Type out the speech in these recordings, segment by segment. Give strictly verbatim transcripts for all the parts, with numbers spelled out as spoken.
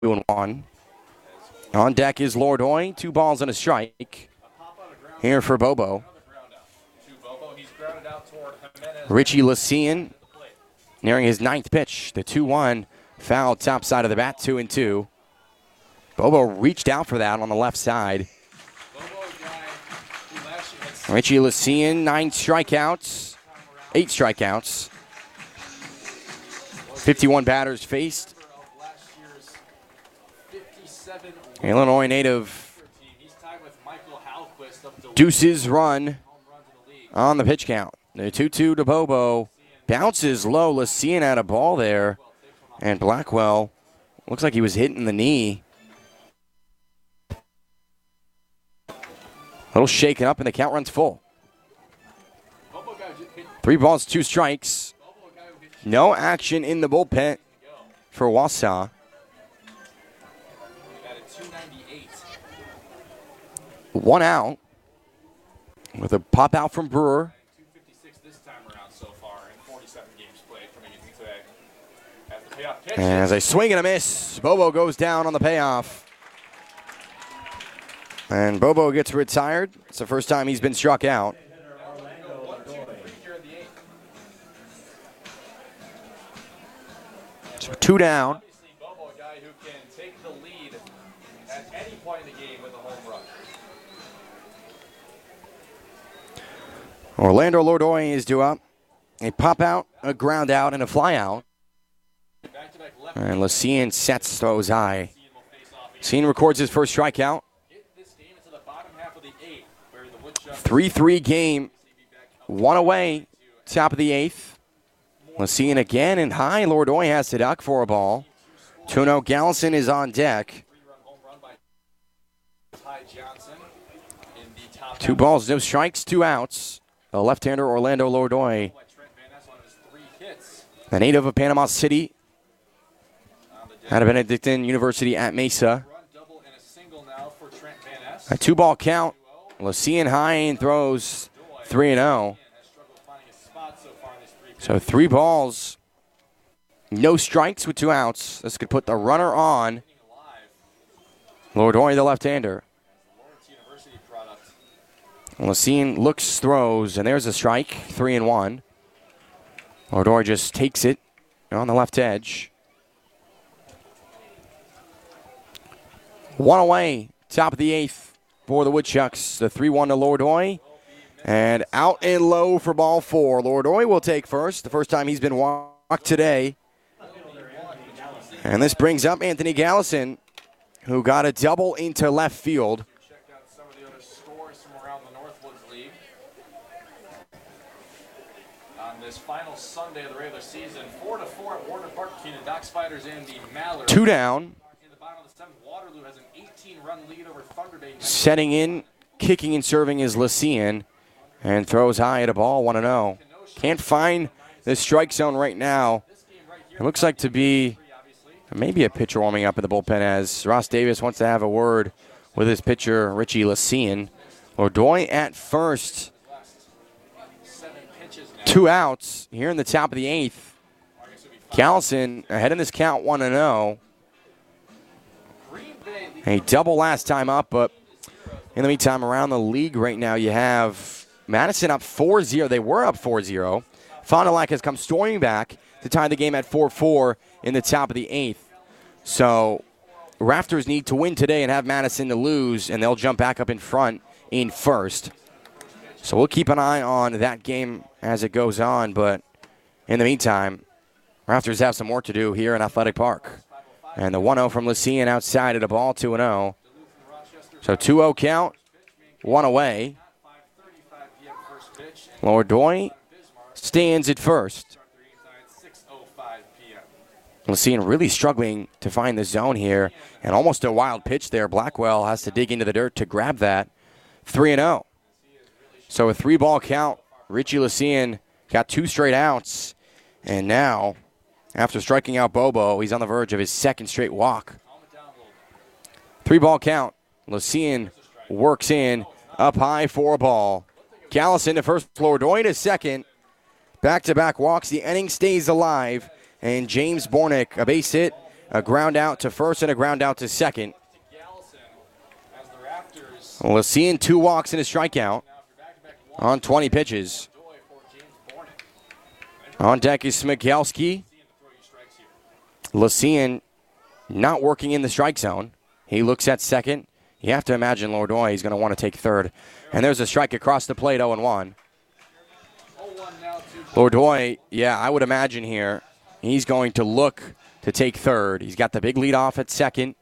two and one. On deck is Lourdoy. Two balls and a strike here for Bobo. Richie Lucian nearing his ninth pitch. The two one foul top side of the bat, two and two. Bobo reached out for that on the left side. Richie Lucian, nine strikeouts, eight strikeouts. fifty-one batters faced. Illinois native Deuces run on the pitch count. The two two to Bobo. Bounces low. Lucian had a ball there. And Blackwell looks like he was hitting the knee. A little shaken up, and the count runs full. Three balls, two strikes. No action in the bullpen for Wausau. One out with a pop out from Brewer. And as a swing and a miss, Bobo goes down on the payoff. And Bobo gets retired. It's the first time he's been struck out. So two down. Orlando Lourdoy is due up. A pop out, a ground out, and a fly out. And Lucian sets those high. Lucian records his first strikeout. three three game. One away. Top of the eighth. Lucian again and high. Lourdoy has to duck for a ball. two oh. Gallison is on deck. Two balls, no strikes, two outs. The left-hander Orlando Lourdoy. The native of Panama City. Out of Benedictine University at Mesa. A two-ball count. Lucian high and throws three and oh. So three balls, no strikes with two outs. This could put the runner on. Lourdoy, the left-hander. Lucian looks, throws, and there's a strike. Three and one. Lourdoy just takes it on the left edge. One away, top of the eighth for the Woodchucks. The three one to Lourdoy. And out and low for ball four. Lourdoy will take first. The first time he's been walked today. And this brings up Anthony Gallison, who got a double into left field. This final Sunday of the regular season, four to four at Warner Park between the Dock Spiders and the Mallard. Two down. In the bottom of the seventh, Waterloo has an eighteen-run lead over Thunder Bay. Setting in, kicking and serving is Lucian, and throws high at a ball, one and oh. Can't find the strike zone right now. It looks like to be maybe a pitcher warming up in the bullpen as Ross Davis wants to have a word with his pitcher, Richie Lucian. Lourdoy at first. Two outs here in the top of the eighth. Gallison ahead in this count, one and oh. A double last time up, but in the meantime, around the league right now, you have Madison up four zero. They were up four zero. Fond du Lac has come storming back to tie the game at four four in the top of the eighth. So Rafters need to win today and have Madison to lose, and they'll jump back up in front in first. So we'll keep an eye on that game as it goes on, but in the meantime, Rafters have some work to do here in Athletic Park. And the one oh from Lucian outside at a ball, two and oh. So two oh count, one away. Lourdoy stands at first. Lucian really struggling to find the zone here, and almost a wild pitch there. Blackwell has to dig into the dirt to grab that. three and oh. So a three-ball count. Richie Lucian got two straight outs. And now, after striking out Bobo, he's on the verge of his second straight walk. Three-ball count. Lucian works in, up high for a ball. Gallison to first, Lourdoy to second. Back-to-back walks. The inning stays alive. And James Bornick, a base hit A ground out to first and a ground out to second. Lycean, two walks and a strikeout on twenty pitches. On deck is Smigelski. Lycean not working in the strike zone. He looks at second. You have to imagine Lourdois is going to want to take third. And there's a strike across the plate, oh and one. Lourdois, yeah, I would imagine here, he's going to look to take third. He's got the big lead off at second.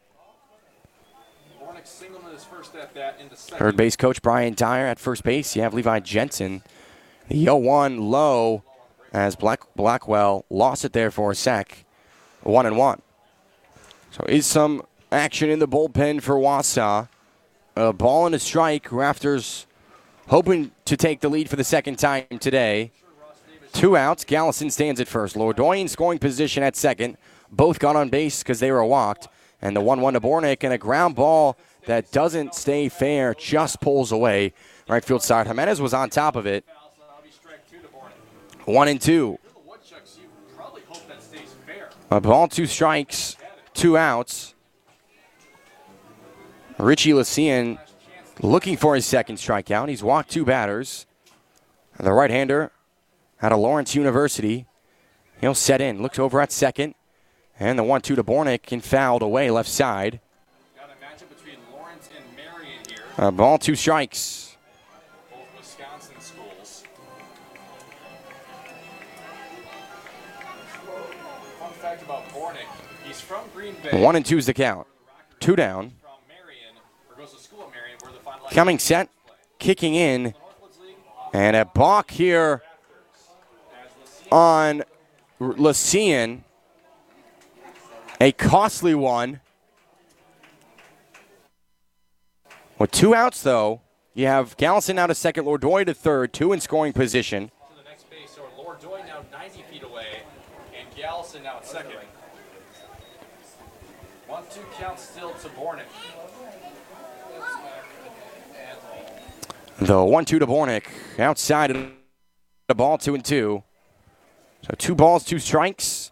Third base coach Brian Dyer at first base. You have Levi Jensen. The oh one low as Black Blackwell lost it there for a sec. One and one. So is some action in the bullpen for Wausau. A ball and a strike. Rafters hoping to take the lead for the second time today. Two outs. Gallison stands at first. Lourdois in scoring position at second. Both got on base because they were walked. And the one one to Bornick, and a ground ball that doesn't stay fair, just pulls away. Right field side. Jimenez was on top of it. One and two. A ball, two strikes, two outs. Richie Lycean looking for his second strikeout. He's walked two batters. The right-hander out of Lawrence University. He'll set in. Looks over at second. And the one two to Bornick and fouled away left side. Got a matchup between Lawrence and Marion here. A ball, two strikes. Both Wisconsin schools. Fun fact about Bornick, he's from Green Bay. One and two's the count. Two down. From Marion, or goes to school at Marion, where the final Coming set, kicking in. And a balk here on Lycean. A costly one. With two outs, though, you have Gallison now to second, Lourdois to third, two in scoring position. To the next base, or Lourdois now ninety feet away, and Gallison now at second. One two count still to Bornick. The one two to Bornick. Outside of the ball, two and two. So two balls, two strikes.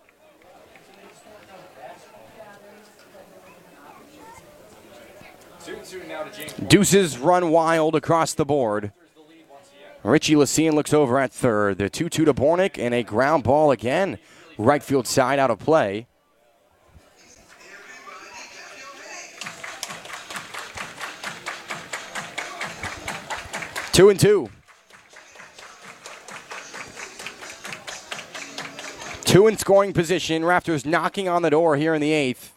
Deuces run wild across the board. Richie Lycean looks over at third. The two two to Bornick and a ground ball again. Right field side out of play. Two and two. Two in scoring position. Rafters knocking on the door here in the eighth.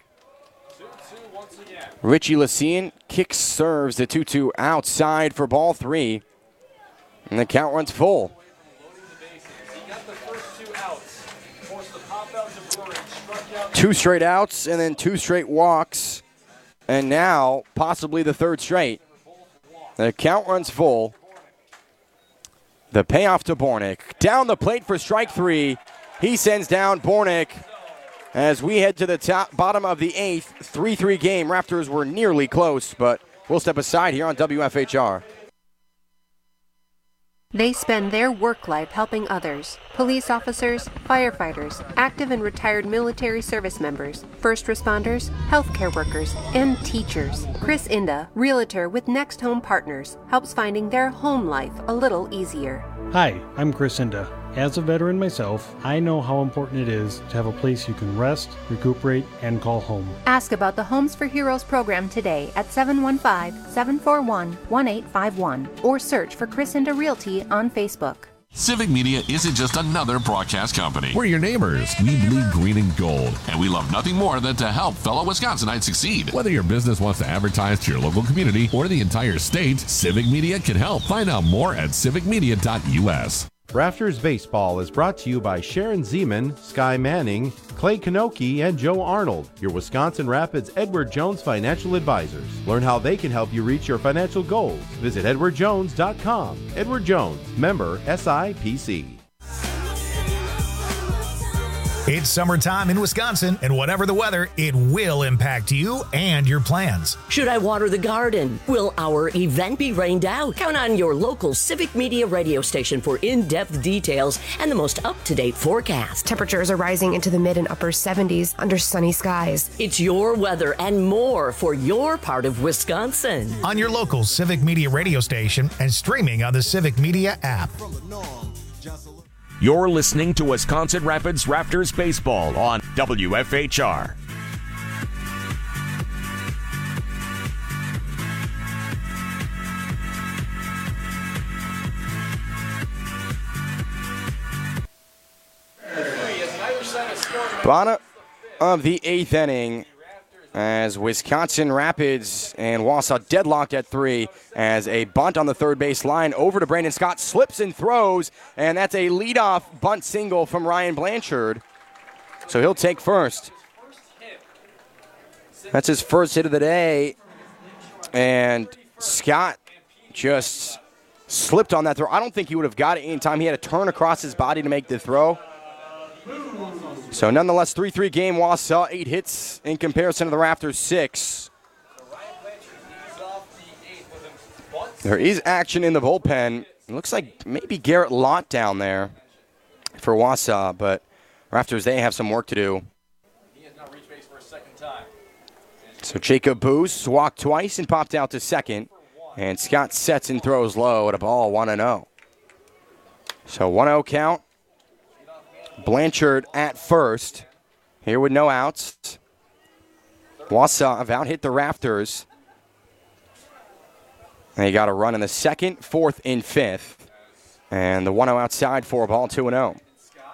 Richie Lycean kicks, serves the two two outside for ball three. And the count runs full. Two straight outs and then two straight walks. And now possibly the third straight. The count runs full. The payoff to Bornick. Down the plate for strike three. He sends down Bornick. As we head to the top, bottom of the eighth, three three game. Raptors were nearly close, but we'll step aside here on W F H R. They spend their work life helping others. Police officers, firefighters, active and retired military service members, first responders, healthcare workers, and teachers. Chris Inda, realtor with Next Home Partners, helps finding their home life a little easier. Hi, I'm Chris Inda. As a veteran myself, I know how important it is to have a place you can rest, recuperate, and call home. Ask about the Homes for Heroes program today at seven one five, seven four one, one eight five one or search for Chris Inda Realty on Facebook. Civic Media isn't just another broadcast company. We're your neighbors. We bleed green and gold. And we love nothing more than to help fellow Wisconsinites succeed. Whether your business wants to advertise to your local community or the entire state, Civic Media can help. Find out more at civic media dot U S. Rafters Baseball is brought to you by Sharon Zeman, Sky Manning, Clay Kanoki, and Joe Arnold, your Wisconsin Rapids Edward Jones financial advisors. Learn how they can help you reach your financial goals. Visit edward jones dot com. Edward Jones, member S I P C. It's summertime in Wisconsin, and whatever the weather, it will impact you and your plans. Should I water the garden? Will our event be rained out? Count on your local Civic Media radio station for in-depth details and the most up-to-date forecast. Temperatures are rising into the mid and upper seventies under sunny skies. It's your weather and more for your part of Wisconsin. On your local Civic Media radio station and streaming on the Civic Media app. You're listening to Wisconsin Rapids Raptors Baseball on W F H R. Bottom of the eighth inning as Wisconsin Rapids and Wausau deadlocked at three as a bunt on the third base line over to Brandon Scott, slips and throws, and that's a leadoff bunt single from Ryan Blanchard. So he'll take first. That's his first hit of the day, and Scott just slipped on that throw. I don't think he would have got it in time. He had to turn across his body to make the throw. So nonetheless, three three game. Wausau, eight hits in comparison to the Raptors, six. There is action in the bullpen. It looks like maybe Garrett Lott down there for Wausau, but Raptors, they have some work to do. So Jacob Boos walked twice and popped out to second. And Scott sets and throws low at a ball one and oh. So one oh count. Blanchard at first. Here with no outs. Wausau have out hit the Raptors. They got a run in the second, fourth, and fifth. And the one oh outside for a ball two and oh.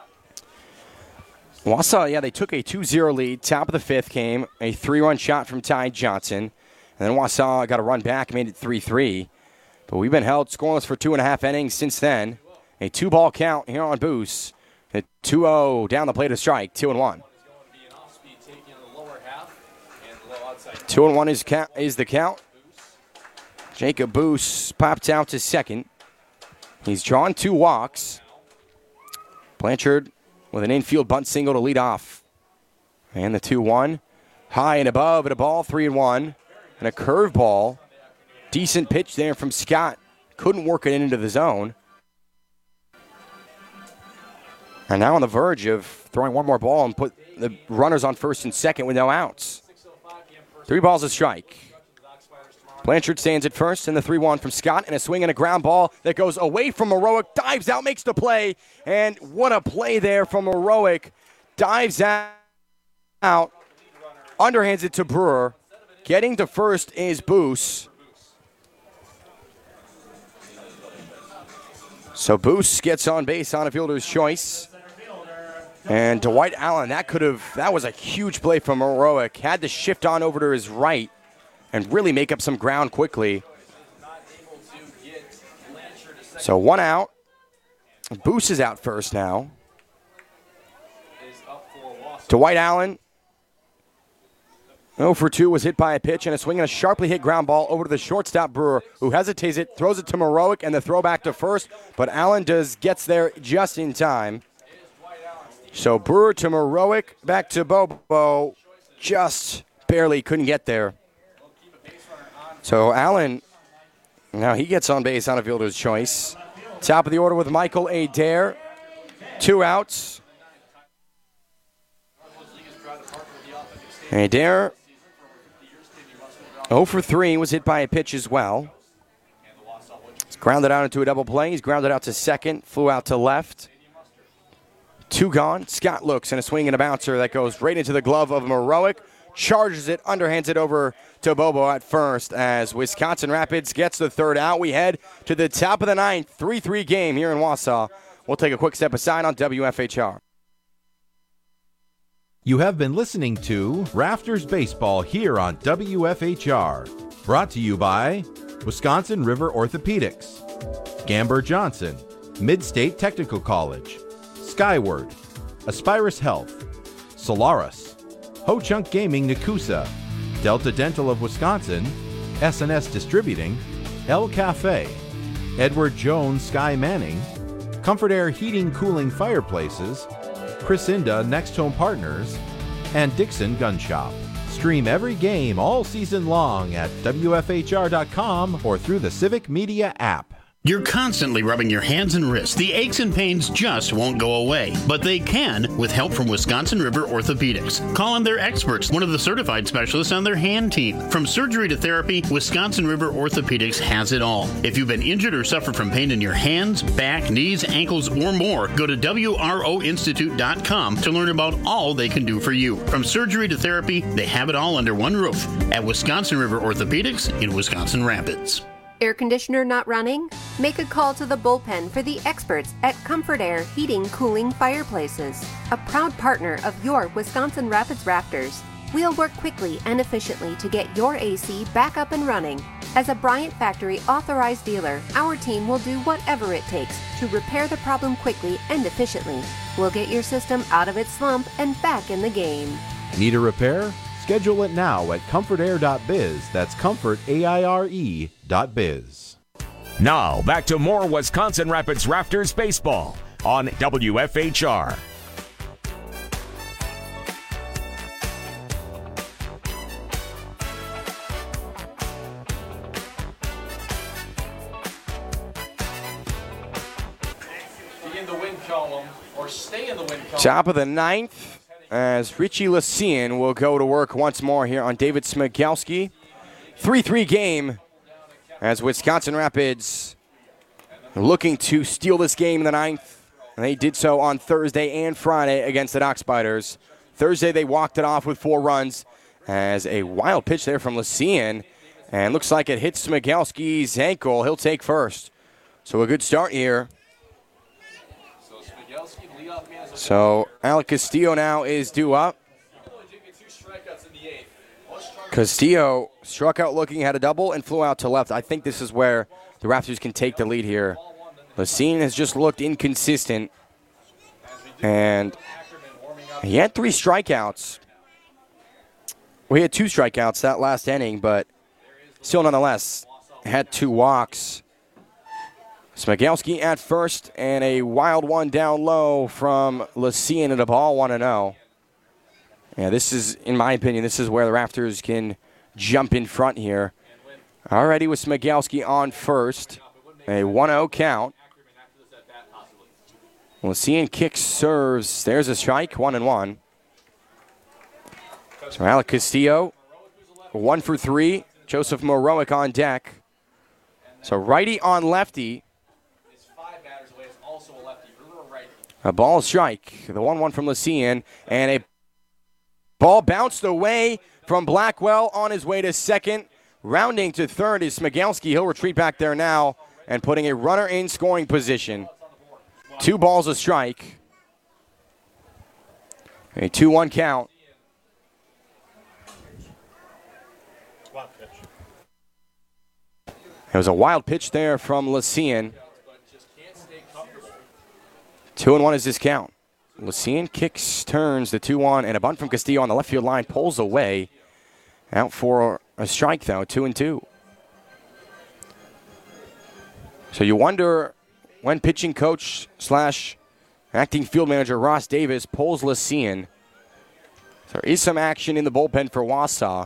Wausau, yeah, they took a two zero lead. Top of the fifth came a three-run shot from Ty Johnson. And then Wausau got a run back, made it three three. But we've been held scoreless for two and a half innings since then. A two-ball count here on Boos. At two oh down the plate of strike, two and one. Two and one is count, is the count. Jacob Boos popped out to second. He's drawn two walks. Blanchard with an infield bunt single to lead off. And the two one. High and above at a ball, three and one. And a curveball. Decent pitch there from Scott. Couldn't work it into the zone. And now on the verge of throwing one more ball and put the runners on first and second with no outs. Three balls a strike. Blanchard stands at first in the three one from Scott, and a swing and a ground ball that goes away from Heroic, dives out, makes the play, and what a play there from Heroic. Dives out, underhands it to Brewer. Getting to first is Boos. So Boos gets on base on a fielder's choice. And Dwight Allen, that could have, that was a huge play from Heroic. Had to shift on over to his right and really make up some ground quickly. So one out. Boos is out first now. Dwight Allen, oh for two, was hit by a pitch and a swing and a sharply hit ground ball over to the shortstop Brewer, who hesitates it, throws it to Heroic, and the throw back to first. But Allen does gets there just in time. So Brewer to Heroic, back to Bobo, just barely couldn't get there. So Allen, now he gets on base on a fielder's choice. Top of the order with Michael Adair. Two outs. Adair, oh for three, was hit by a pitch as well. He's grounded out into a double play. He's grounded out to second, flew out to left. Two gone. Scott looks and a swing and a bouncer that goes right into the glove of Heroic. Charges it, underhands it over to Bobo at first as Wisconsin Rapids gets the third out. We head to the top of the ninth, three three game here in Wausau. We'll take a quick step aside on W F H R. You have been listening to Raptors Baseball here on W F H R. Brought to you by Wisconsin River Orthopedics, Gamber Johnson, Mid-State Technical College, Skyward, Aspirus Health, Solaris, Ho-Chunk Gaming Nakusa, Delta Dental of Wisconsin, S and S Distributing, El Cafe, Edward Jones Sky Manning, Comfort Air Heating Cooling Fireplaces, Chris Inda Next Home Partners, and Dixon Gun Shop. Stream every game all season long at W F H R dot com or through the Civic Media app. You're constantly rubbing your hands and wrists. The aches and pains just won't go away, but they can with help from Wisconsin River Orthopedics. Call on their experts, one of the certified specialists on their hand team. From surgery to therapy, Wisconsin River Orthopedics has it all. If you've been injured or suffer from pain in your hands, back, knees, ankles, or more, go to W R O Institute dot com to learn about all they can do for you. From surgery to therapy, they have it all under one roof at Wisconsin River Orthopedics in Wisconsin Rapids. Air conditioner not running? Make a call to the bullpen for the experts at Comfort Air Heating Cooling Fireplaces, a proud partner of your Wisconsin Rapids Raptors. We'll work quickly and efficiently to get your A C back up and running. As a Bryant Factory authorized dealer, our team will do whatever it takes to repair the problem quickly and efficiently. We'll get your system out of its slump and back in the game. Need a repair? Schedule it now at comfort air dot biz. That's comfort, A I R E, dot biz. Now, back to more Wisconsin Rapids Raptors baseball on W F H R. Be in the win column or stay in the win column. Top of the ninth, as Richie Lucien will go to work once more here on David Smigelski. three three game as Wisconsin Rapids looking to steal this game in the ninth. And they did so on Thursday and Friday against the Dock Spiders. Thursday they walked it off with four runs as a wild pitch there from Lucien. And looks like it hits Smigelski's ankle. He'll take first. So a good start here. So Alec Castillo now is due up. Castillo struck out looking, had a double, and flew out to left. I think this is where the Raptors can take the lead here. Lucien has just looked inconsistent. And he had three strikeouts. Well, he had two strikeouts that last inning, but still nonetheless had two walks. Smigelski at first, and a wild one down low from Lucien, and a ball one and oh. Yeah, this is, in my opinion, this is where the Raptors can jump in front here. Already with Smigelski on first. A one oh count. Lucien kicks, serves. There's a strike, one and one. So Alec Castillo, one for three. Joseph Morowick on deck. So righty on lefty. A ball strike. The one one from Lucien. And a ball bounced away from Blackwell on his way to second. Rounding to third is Smigelski. He'll retreat back there now and putting a runner in scoring position. Two balls a strike. A two one count. It was a wild pitch there from Lucien. Two and one is this count. Lucien kicks, turns the two one, and a bunt from Castillo on the left field line pulls away. Out for a strike, though, two and two. So you wonder when pitching coach slash acting field manager Ross Davis pulls Lucien. There is some action in the bullpen for Wausau.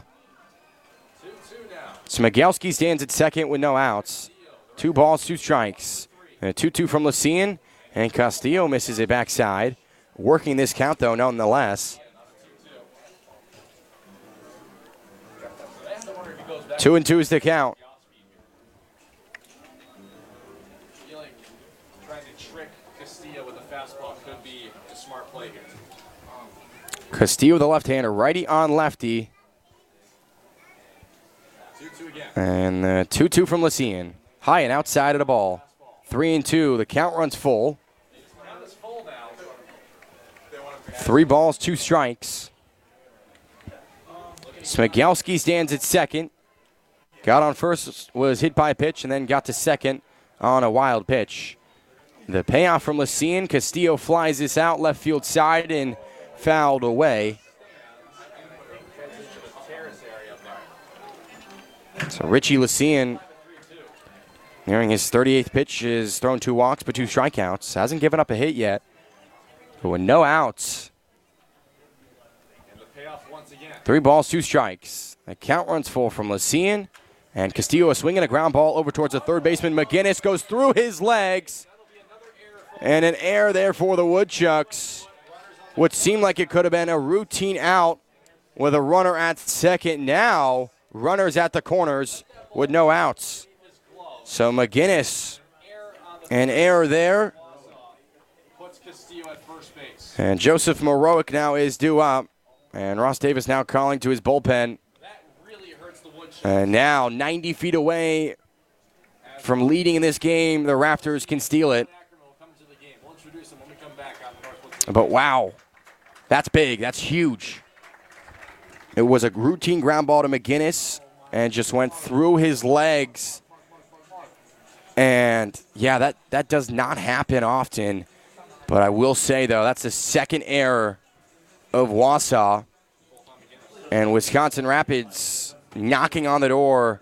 Smigelski stands at second with no outs. Two balls, two strikes. And a two two from Lucien. And Castillo misses it backside. Working this count, though, nonetheless. Two and two is the count. I feel like trying to trick Castillo with a fastball could be a smart play here. Castillo, the left-hander, righty on lefty. two two again. And uh, two two from Lucien. High and outside of the ball. Three and two. The count runs full. Three balls, two strikes. Smigelski stands at second. Got on first, was hit by a pitch, and then got to second on a wild pitch. The payoff from Lucien. Castillo flies this out left field side and fouled away. So Richie Lucien, nearing his thirty-eighth pitch, has thrown two walks but two strikeouts. Hasn't given up a hit yet. But with no outs, three balls, two strikes. The count runs full from Lycian. And Castillo is swinging a ground ball over towards the third baseman. McGinnis goes through his legs. And an error there for the Woodchucks. What seemed like it could have been a routine out with a runner at second. Now, runners at the corners with no outs. So McGinnis, an error there. And Joseph Morowick now is due up. And Ross Davis now calling to his bullpen. And now, ninety feet away from leading in this game, the Raptors can steal it. But wow, that's big. That's huge. It was a routine ground ball to McGinnis and just went through his legs. And, yeah, that, that does not happen often. But I will say, though, that's the second error of Wausau. And Wisconsin Rapids knocking on the door,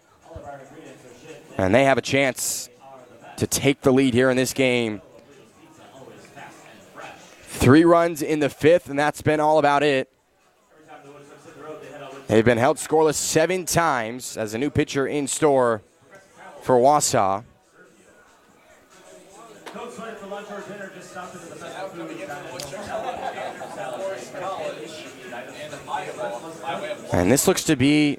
and they have a chance to take the lead here in this game. Three runs in the fifth, and that's been all about it. They've been held scoreless seven times as a new pitcher in store for Wausau. And this looks to be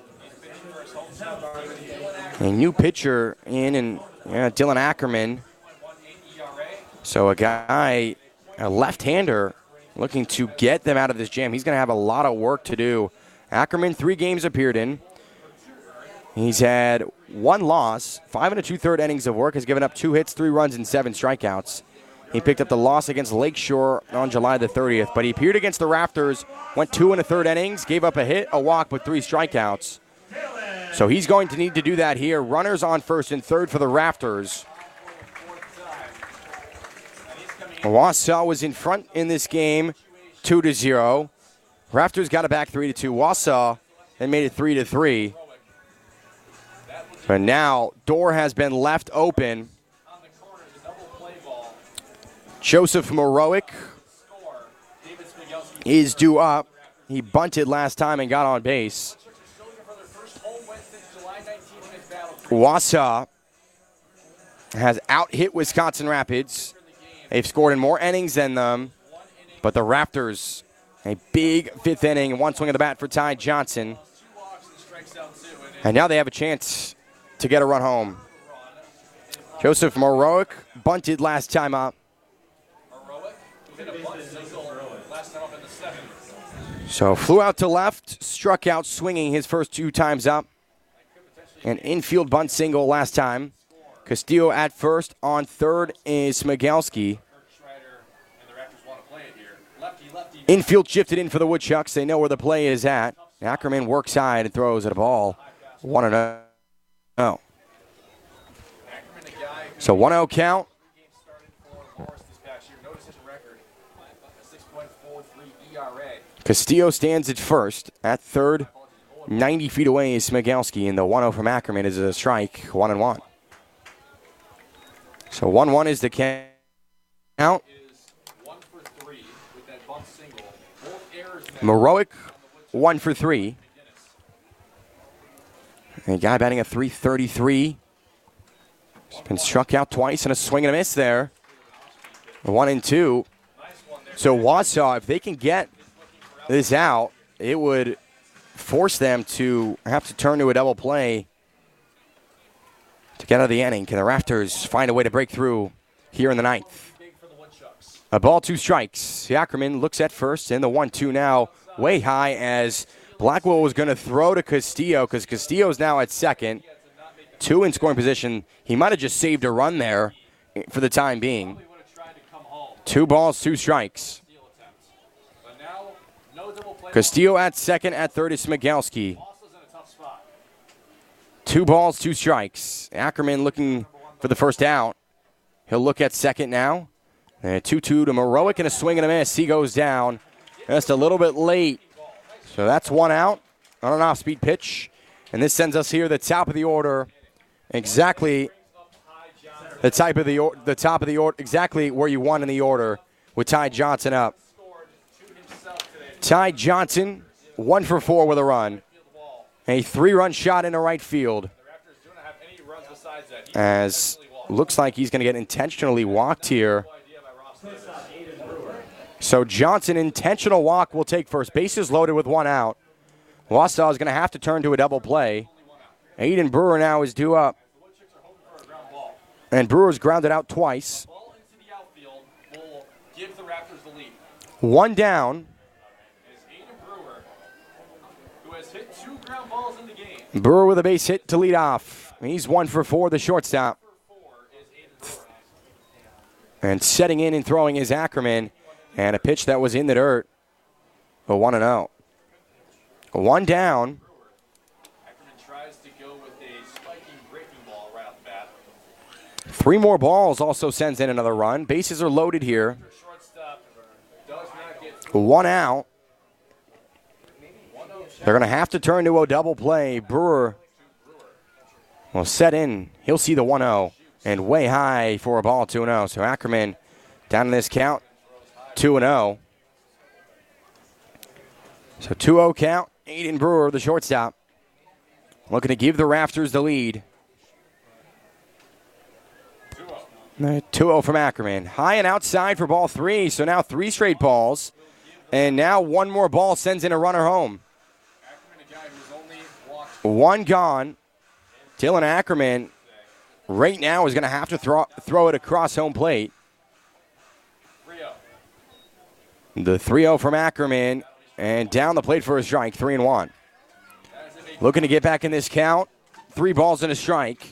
a new pitcher in, and yeah, Dylan Ackerman. So a guy, a left-hander, looking to get them out of this jam. He's going to have a lot of work to do. Ackerman, three games appeared in. He's had one loss, five and a two-third innings of work, has given up two hits, three runs, and seven strikeouts. He picked up the loss against Lakeshore on July the thirtieth, but he appeared against the Raptors, went two and a third innings, gave up a hit, a walk, with three strikeouts. So he's going to need to do that here. Runners on first and third for the Raptors. Wausau was in front in this game, two to zero. Raptors got it back three to two. Wausau then made it three to three. But now, door has been left open. Joseph Morowick is due up. He bunted last time and got on base. Wausau has out-hit Wisconsin Rapids. They've scored in more innings than them. But the Raptors, a big fifth inning, one swing of the bat for Ty Johnson. And now they have a chance to get a run home. Joseph Morowick bunted last time up. So flew out to left, struck out swinging his first two times up. An infield bunt single last time. Castillo at first. On third is Smigelski. Infield shifted in for the Woodchucks. They know where the play is at. Ackerman works side and throws at a ball. one and oh. So one oh count. Castillo stands at first. At third, ninety feet away is Smigelski, and the one oh from Ackerman is a strike, one and one. So one one is the count. Morowick, one for three. A guy batting a three thirty-three. He's been struck out twice and a swing and a miss there. One and two. So Wausau, if they can get this out, it would force them to have to turn to a double play to get out of the inning. Can the Raptors find a way to break through here in the ninth? A ball, two strikes. Ackerman looks at first, and the one two now way high as Blackwell was going to throw to Castillo because Castillo is now at second. Two in scoring position. He might have just saved a run there for the time being. Two balls, two strikes. Castillo at second, at third is Smigelski. Two balls, two strikes. Ackerman looking for the first out. He'll look at second now. And a two two to Morowick and a swing and a miss. He goes down just a little bit late. So that's one out on an off-speed pitch. And this sends us here the top of the order. Exactly the type of the or- the top of the order, exactly where you want in the order. with Ty Johnson up. Ty Johnson, one for four with a run. A three-run shot into right field. As looks like he's going to get intentionally walked here. So Johnson, intentional walk, will take first. Bases loaded with one out. Wausau is going to have to turn to a double play. Aiden Brewer now is due up. And Brewer's grounded out twice. One down. Brewer with a base hit to lead off. He's one for four, the shortstop. And setting in and throwing is Ackerman. And a pitch that was in the dirt. A one and oh. One down. Three more balls also sends in another run. Bases are loaded here. One out. They're going to have to turn to a double play. Brewer will set in. He'll see the one oh. And way high for a ball, two and oh. So Ackerman down in this count, two and oh. So two oh count. Aiden Brewer, the shortstop, looking to give the Rafters the lead. two oh from Ackerman. High and outside for ball three. So now three straight balls. And now one more ball sends in a runner home. One gone. Dylan Ackerman right now is going to have to throw, throw it across home plate. The three oh from Ackerman. And down the plate for a strike, three and one. Looking to get back in this count. Three balls and a strike.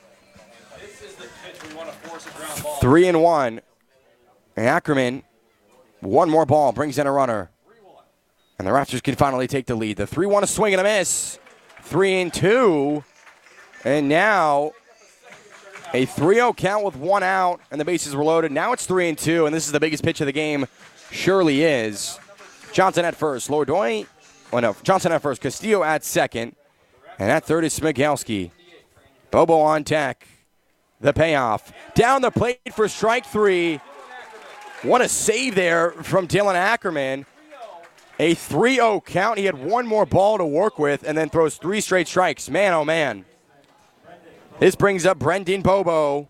Three and one. Ackerman, one more ball, brings in a runner. And the Raptors can finally take the lead. The three one, a swing and a miss. Three and two. And now a three oh count with one out, and the bases were loaded. Now it's three and two, and this is the biggest pitch of the game. Surely is. Johnson at first. Lordoy, oh no, Johnson at first. Castillo at second. And at third is Smigelski. Bobo on deck. The payoff. Down the plate for strike three. What a save there from Dylan Ackerman. A three oh count. He had one more ball to work with and then throws three straight strikes. Man, oh man. This brings up Brendan Bobo.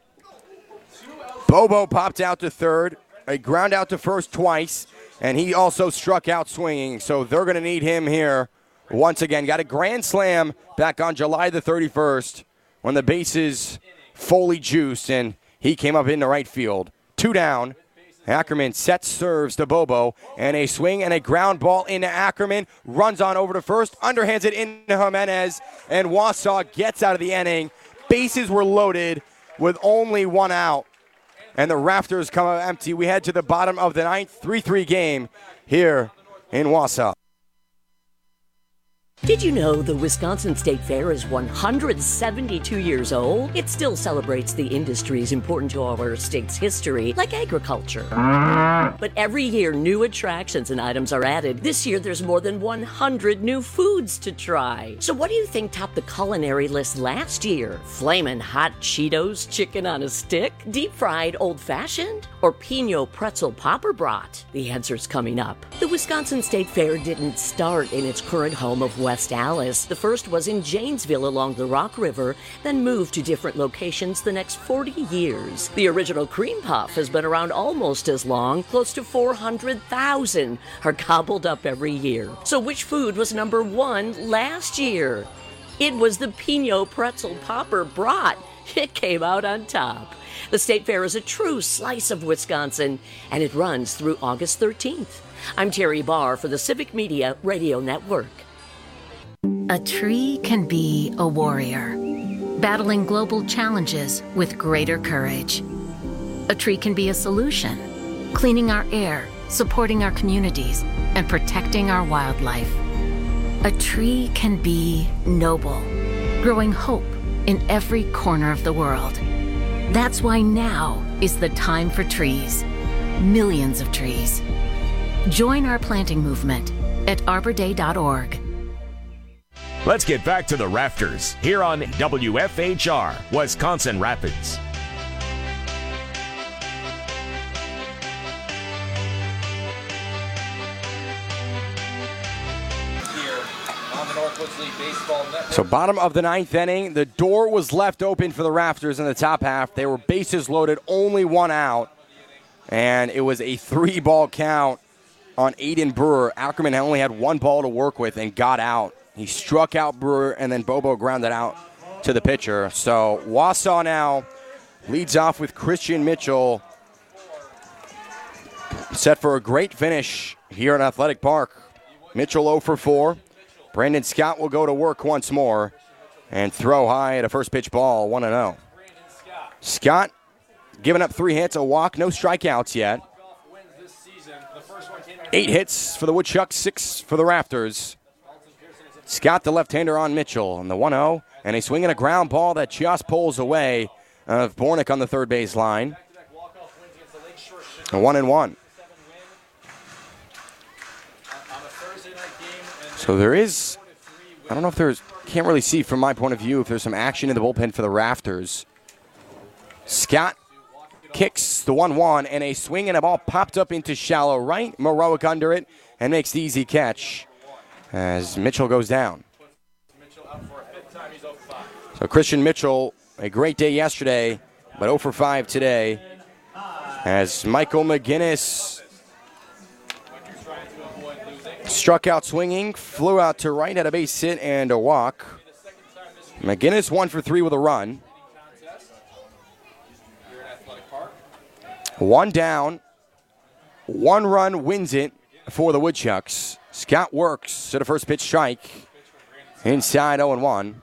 Bobo popped out to third. A ground out to first twice. And he also struck out swinging. So they're going to need him here once again. Got a grand slam back on July the thirty-first when the bases fully juiced. And he came up in the right field. Two down. Ackerman sets serves to Bobo, and a swing and a ground ball into Ackerman. Runs on over to first, underhands it into Jimenez, and Wausau gets out of the inning. Bases were loaded with only one out, and the Rafters come up empty. We head to the bottom of the ninth, three three game here in Wausau. Did you know the Wisconsin State Fair is one hundred seventy-two years old? It still celebrates the industries important to our state's history, like agriculture. But every year, new attractions and items are added. This year, there's more than one hundred new foods to try. So what do you think topped the culinary list last year? Flamin' hot Cheetos chicken on a stick? Deep-fried old-fashioned? Or Pino pretzel popper brat? The answer's coming up. The Wisconsin State Fair didn't start in its current home of West Allis. The first was in Janesville along the Rock River, then moved to different locations the next forty years. The original cream puff has been around almost as long. Close to four hundred thousand are gobbled up every year. So which food was number one last year? It was the Pino pretzel popper brat. It came out on top. The State Fair is a true slice of Wisconsin, and it runs through August thirteenth. I'm Terry Barr for the Civic Media Radio Network. A tree can be a warrior, battling global challenges with greater courage. A tree can be a solution, cleaning our air, supporting our communities, and protecting our wildlife. A tree can be noble, growing hope in every corner of the world. That's why now is the time for trees. Millions of trees. Join our planting movement at arbor day dot org. Let's get back to the Rafters here on W F H R, Wisconsin Rapids. So bottom of the ninth inning, the door was left open for the Rafters in the top half. They were bases loaded, only one out, and it was a three-ball count on Aiden Brewer. Ackerman only had one ball to work with and got out. He struck out Brewer, and then Bobo grounded out to the pitcher. So Wausau now leads off with Christian Mitchell, set for a great finish here at Athletic Park. Mitchell oh for four. Brandon Scott will go to work once more and throw high at a first pitch ball, one and oh. Scott giving up three hits, a walk, no strikeouts yet. Eight hits for the Woodchucks, six for the Rafters. Scott, the left-hander on Mitchell, and the one oh, and a swing and a ground ball that just pulls away of Bornick on the third base line. A one and one. So there is, I don't know if there's, can't really see from my point of view if there's some action in the bullpen for the Rafters. Scott kicks the one one, and a swing and a ball popped up into shallow right. Morowick under it and makes the easy catch as Mitchell goes down. So Christian Mitchell, a great day yesterday, but oh for five today as Michael McGinnis struck out swinging, flew out to right, had a base hit and a walk. McGinnis one for three with a run. One down, one run wins it for the Woodchucks. Scott works to the first pitch strike. Inside oh and one.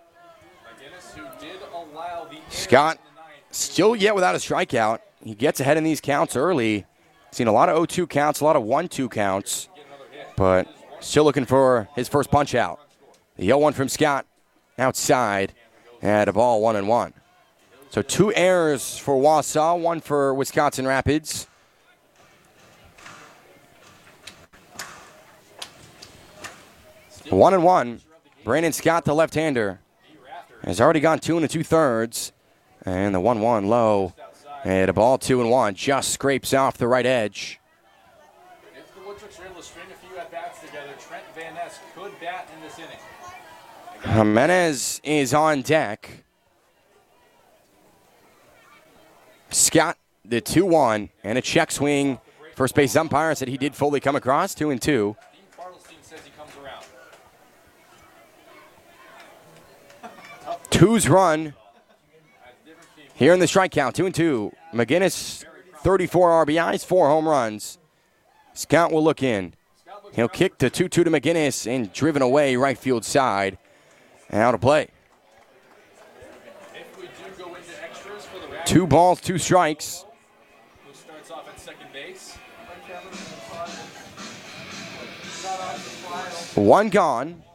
Scott still yet without a strikeout. He gets ahead in these counts early. Seen a lot of oh two counts, a lot of one two counts. But still looking for his first punch out. The oh one from Scott outside at a ball one and one. So two errors for Wausau, one for Wisconsin Rapids. One and one. Brandon Scott, the left-hander, has already gone two and a two-thirds. And the one one low at a ball two and one. Just scrapes off the right edge. If the Woodchucks are able to string a few at-bats together, Trent Van Ness could bat in this inning. Jimenez is on deck. Scott, the two one, and a check swing. First base umpire said he did fully come across, two and two. Two's run here in the strike count, two and two. McGinnis, thirty-four R B Is, four home runs. Scott will look in. He'll kick the two two to McGinnis and driven away right field side. And out of play. Two balls, two strikes. Who starts off at second base? One gone.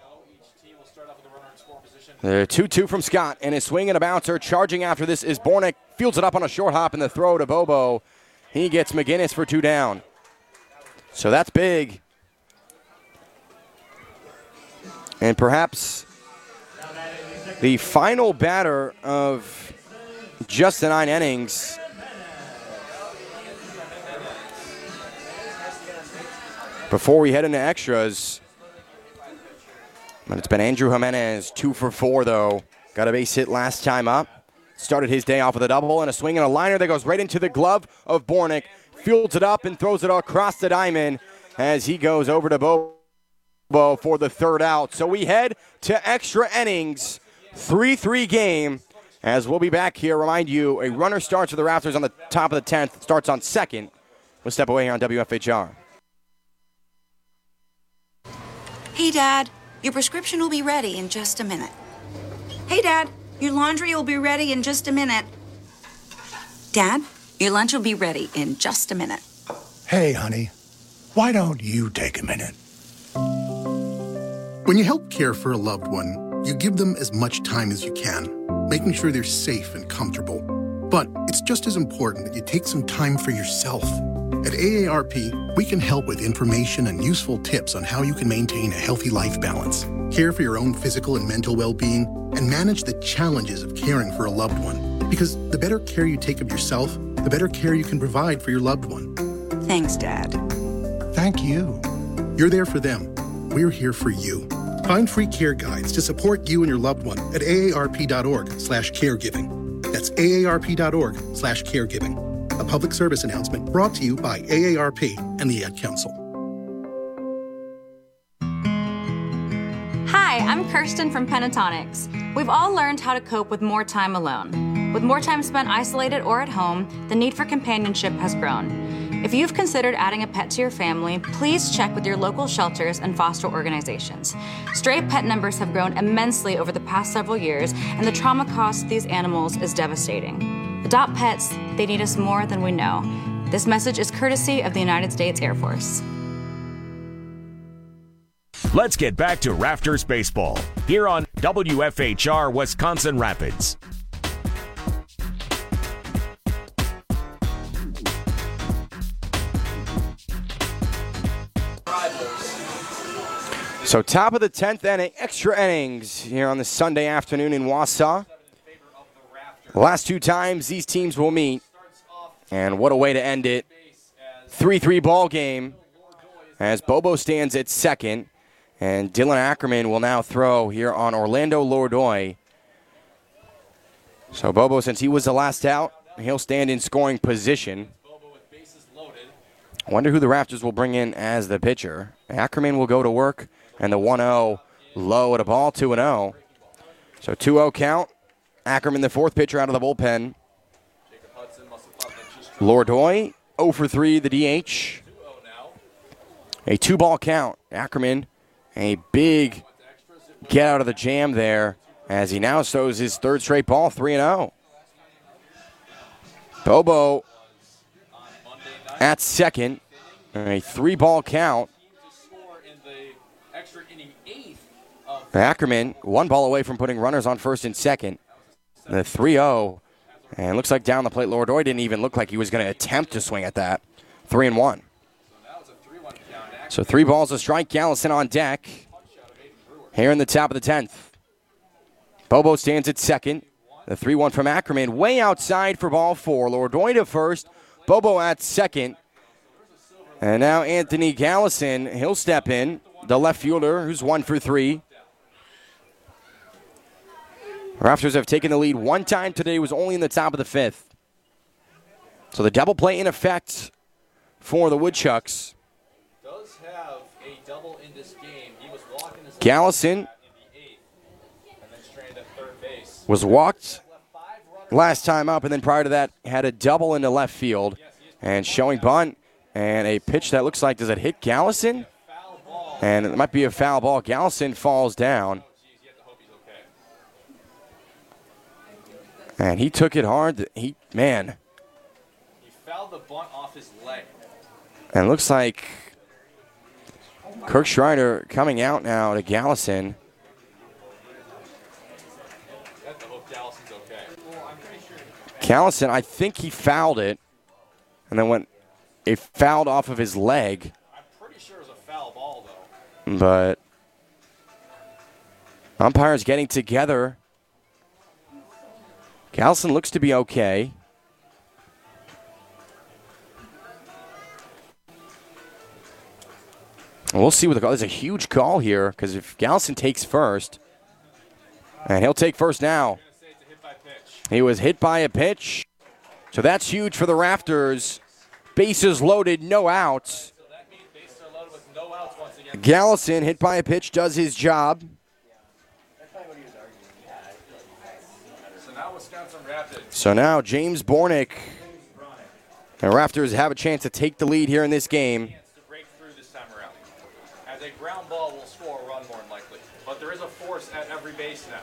The two two from Scott, and his swing and a bouncer. Charging after this is Bornick. Fields it up on a short hop in the throw to Bobo. He gets McGinnis for two down. So that's big. And perhaps the final batter of just the nine innings. Before we head into extras. But it's been Andrew Jimenez, two for four, though. Got a base hit last time up. Started his day off with a double and a swing and a liner that goes right into the glove of Bornick. Fields it up and throws it across the diamond as he goes over to Bobo for the third out. So we head to extra innings, three three game. As we'll be back here, remind you, a runner starts with the Rafters on the top of the tenth, starts on second. We'll step away here on W F H R. Hey, Dad. Your prescription will be ready in just a minute. Hey, Dad, your laundry will be ready in just a minute. Dad, your lunch will be ready in just a minute. Hey, honey, why don't you take a minute? When you help care for a loved one, you give them as much time as you can, making sure they're safe and comfortable. But it's just as important that you take some time for yourself. At A A R P, we can help with information and useful tips on how you can maintain a healthy life balance, care for your own physical and mental well-being, and manage the challenges of caring for a loved one. Because the better care you take of yourself, the better care you can provide for your loved one. Thanks, Dad. Thank you. You're there for them. We're here for you. Find free care guides to support you and your loved one at aarp.org slash caregiving. That's aarp.org slash caregiving. A public service announcement brought to you by A A R P and the Ad Council. Hi, I'm Kirsten from Pentatonics. We've all learned how to cope with more time alone. With more time spent isolated or at home, the need for companionship has grown. If you've considered adding a pet to your family, please check with your local shelters and foster organizations. Stray pet numbers have grown immensely over the past several years, and the trauma cost to these animals is devastating. Adopt pets, they need us more than we know. This message is courtesy of the United States Air Force. Let's get back to Rafters Baseball here on W F H R Wisconsin Rapids. So top of the tenth inning, extra innings here on this Sunday afternoon in Wausau. The last two times these teams will meet. And what a way to end it. three three ball game as Bobo stands at second. And Dylan Ackerman will now throw here on Orlando Lourdoy. So Bobo, since he was the last out, he'll stand in scoring position. I wonder who the Raptors will bring in as the pitcher. Ackerman will go to work. And the one oh low at a ball, two and oh. So two oh count. Ackerman, the fourth pitcher out of the bullpen. Lourdoy, oh for three, the D H. A two-ball count. Ackerman, a big get out of the jam there as he now throws his third straight ball, three and oh. Bobo at second. A three-ball count. Ackerman, one ball away from putting runners on first and second. The three oh. And looks like down the plate, Lourdoy didn't even look like he was going to attempt to swing at that. Three and one. So three balls a strike. Gallison on deck. Here in the top of the tenth. Bobo stands at second. The three one from Ackerman. Way outside for ball four. Lourdoy to first. Bobo at second. And now Anthony Gallison, he'll step in. The left fielder who's one for three. Raptors have taken the lead one time today. Was only in the top of the fifth. So the double play in effect for the Woodchucks. Does have a double in this game. He was walking his Gallison in the eighth, and then stranded at third base. was walked last time up, and then prior to that had a double into left field. And showing bunt and a pitch that looks like, does it hit Gallison? And it might be a foul ball. Gallison falls down. And he took it hard. He, man. He fouled the bunt off his leg. And it looks like Kirk Schreider coming out now to Gallison. Gallison, I think he fouled it. And then went, it fouled off of his leg. I'm pretty sure it was a foul ball, though. But umpires getting together. Gallison looks to be okay. We'll see what the call. There's a huge call here because if Gallison takes first, and he'll take first now. He was hit by a pitch. So that's huge for the Raptors. Bases loaded, no outs. Gallison, hit by a pitch, does his job. So now James Bornick and Raptors have a chance to take the lead here in this game. As a ground ball will score a run more than likely. But there is a force at every base now.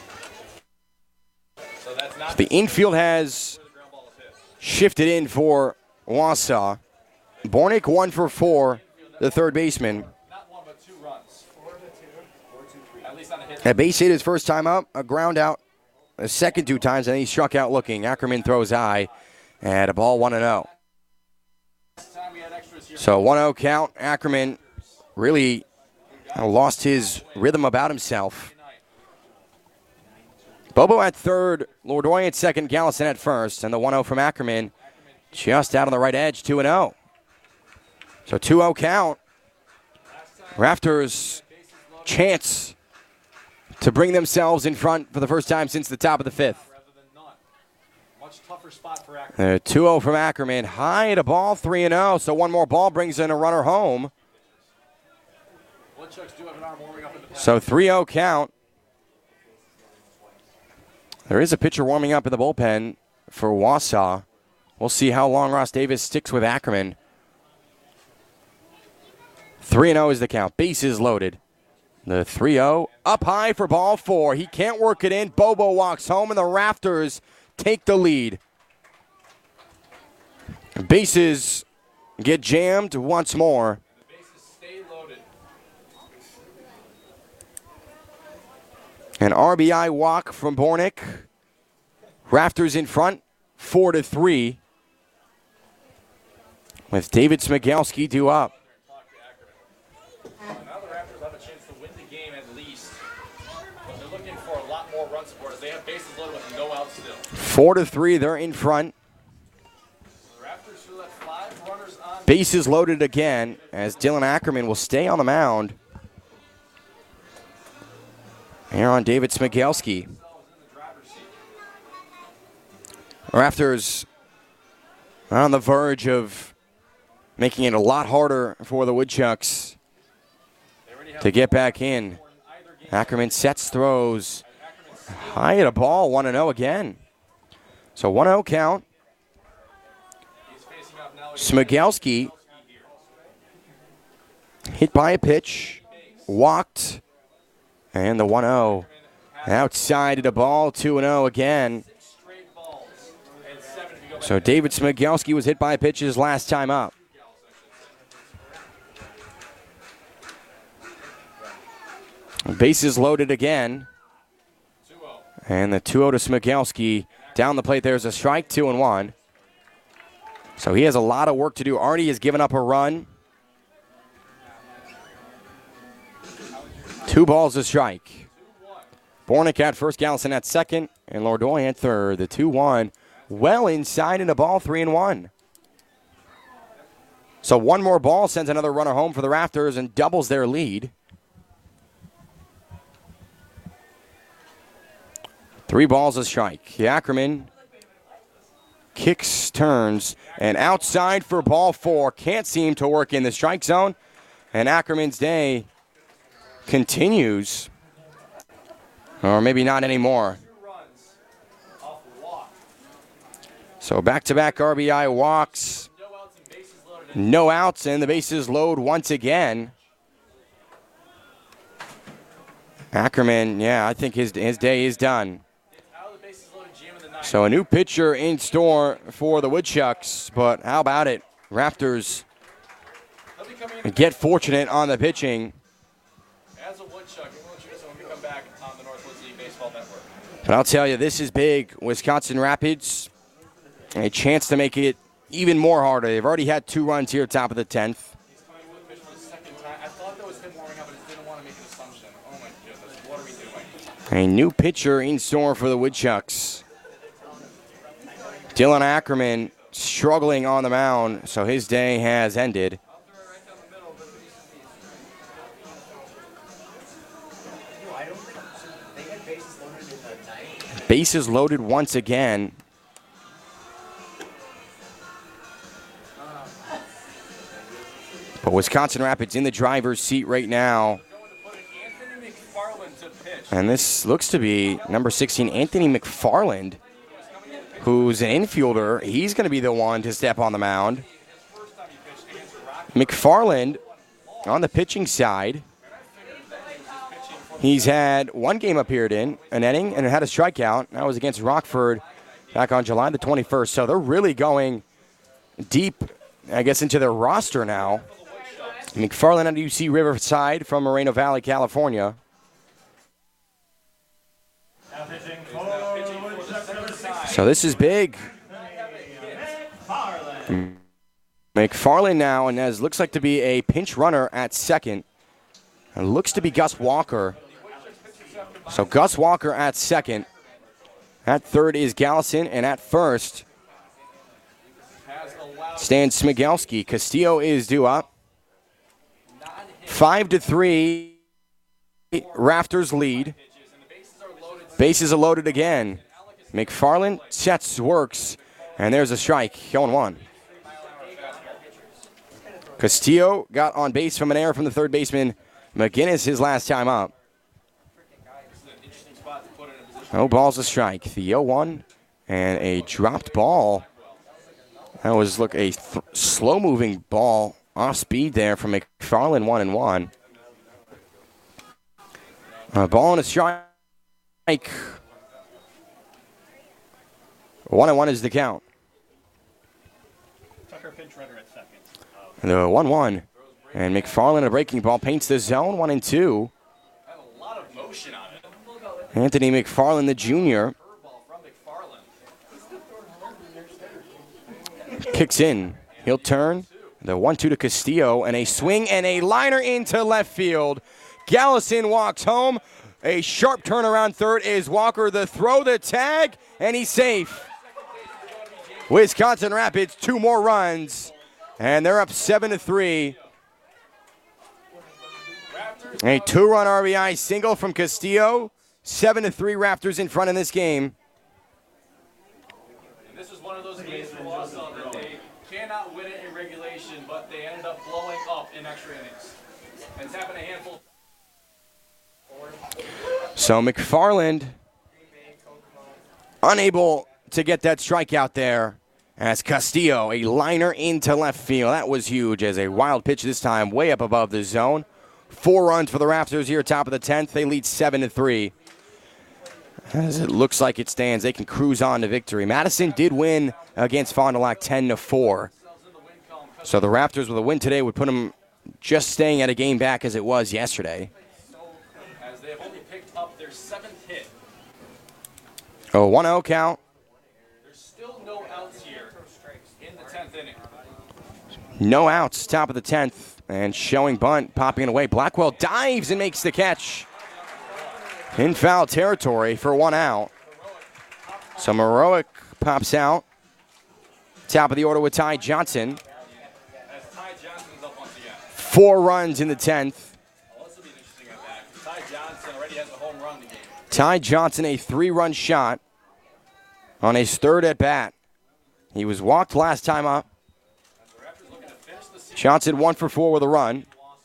So that's not The infield has shifted in for Wausau. Bornick one for four, the third baseman. not one but two runs. Four to two. Four, two, three. At least on a hit. A base hit his first time up, a ground out the second two times, and he struck out looking. Ackerman throws high, and a ball one and oh. So one oh count. Ackerman really lost his rhythm about himself. Bobo at third, Lourdoy at second, Gallison at first, and the one oh from Ackerman just out on the right edge, two and oh. So two oh count. Raptors chance to bring themselves in front for the first time since the top of the fifth. Much tougher spot for Ackerman. Uh, two oh from Ackerman. High to ball, three and oh. So one more ball brings in a runner home. Woodchucks do have an arm warming up in the pen. So three oh count. There is a pitcher warming up in the bullpen for Wausau. We'll see how long Ross Davis sticks with Ackerman. three and oh is the count. Bases loaded. The three oh up high for ball four. He can't work it in. Bobo walks home, and the Rafters take the lead. Bases get jammed once more. The bases stay loaded. An R B I walk from Bornick. Rafters in front, four to three. With David Smigelski due up. Now the Raptors have a chance to win the game at least. But they're looking for a lot more run support as they have bases loaded with no outs still. Four to three, they're in front. The Raptors who let five runners on. Bases loaded again as Dylan Ackerman will stay on the mound. Here on David Smigelski. Rafters are on the verge of making it a lot harder for the Woodchucks to get back in. Ackerman sets, throws high at a ball, one and oh again. So one oh count. Smigelski hit by a pitch, walked, and the one oh outside of the ball, two and oh again. So David Smigelski was hit by a pitch his last time up. Bases loaded again. And the two oh to Smigelski. Down the plate, there's a strike, two and one. So he has a lot of work to do. Artie has given up a run. Two balls a strike. Bornick at first, Gallison at second, and Lordoy at third. The two one well inside into ball, three and one. So one more ball sends another runner home for the Rafters and doubles their lead. Three balls a strike. Ackerman kicks, turns, and outside for ball four. Can't seem to work in the strike zone. And Ackerman's day continues. Or maybe not anymore. So back-to-back R B I walks. No outs, and the bases load once again. Ackerman, yeah, I think his, his day is done. So a new pitcher in store for the Woodchucks, but how about it? Rafters get fortunate on the pitching. As a Woodchuck, we'll let you know when we come back on the Northwoods League Baseball Network. But I'll tell you, this is big. Wisconsin Rapids, a chance to make it even more harder. They've already had two runs here, top of the tenth. He's coming to the pitch for the second time. I thought that was him warming up, but I just didn't want to make an assumption. Oh my goodness, what are we doing? A new pitcher in store for the Woodchucks. Dylan Ackerman struggling on the mound, so his day has ended. Bases loaded once again. But Wisconsin Rapids in the driver's seat right now. And this looks to be number sixteen, Anthony McFarland, who's an infielder. He's going to be the one to step on the mound. McFarland on the pitching side. He's had one game appeared in, an inning, and had a strikeout. That was against Rockford back on July the twenty-first. So they're really going deep, I guess, into their roster now. McFarland on U C Riverside from Moreno Valley, California. So this is big. McFarland now, and as looks like to be a pinch runner at second. And looks to be Gus Walker. So Gus Walker at second. At third is Gallison, and at first stands Smigelski. Castillo is due up. Five to three. Raptors lead. Bases are loaded again. McFarland sets, works, and there's a strike. oh one. Castillo got on base from an error from the third baseman. McGinnis his last time up. No balls a strike. The oh one and a dropped ball. That was, look, a th- slow-moving ball off speed there from McFarland, one and one. A ball and a strike. One and one is the count. Tucker pinch runner at second. The one one. And McFarland, a breaking ball, paints the zone, one and two. Had a lot of motion on it. Anthony McFarland, the junior. Kicks in. He'll turn. The one two to Castillo, and a swing and a liner into left field. Gallison walks home. A sharp turnaround third is Walker. The throw, the tag, and he's safe. Wisconsin Rapids, two more runs, and they're up seven to three. A two-run R B I single from Castillo. Seven to three Raptors in front in this game. And this is one of those games for Wausau that they cannot win it in regulation, but they ended up blowing up in extra innings. And it's happened a handful. So McFarland unable to get that strikeout there as Castillo, a liner into left field. That was huge as a wild pitch this time, way up above the zone. Four runs for the Raptors here, top of the tenth. They lead seven to three. As it looks like it stands, they can cruise on to victory. Madison did win against Fond du Lac ten to four. So the Raptors with a win today would put them just staying at a game back as it was yesterday. As they have only picked up their seventh hit. A one oh count. There's still no outs here in the tenth inning. No outs, top of the tenth. And showing bunt, popping it away. Blackwell dives and makes the catch. In foul territory for one out. So Heroic pops out. Top of the order with Ty Johnson. Four runs in the tenth. Ty Johnson already has a home run in the game. Ty Johnson, a three-run shot on his third at bat. He was walked last time up. Johnson one for four with a run.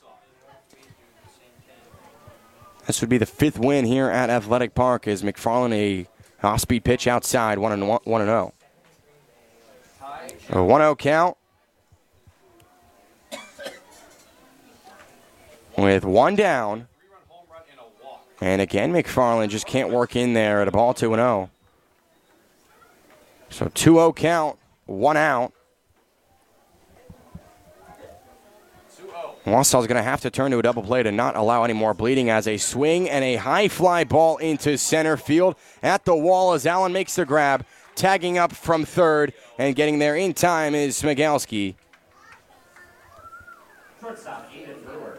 This would be the fifth win here at Athletic Park as McFarland, a off-speed pitch outside, one and one, one and zero. A one oh count. With one down. And again, McFarland just can't work in there at a ball two and oh. So two oh count, one out. Wausau's going to have to turn to a double play to not allow any more bleeding as a swing and a high fly ball into center field at the wall as Allen makes the grab, tagging up from third and getting there in time is Smigalski. Shortstop, Aiden Brewer.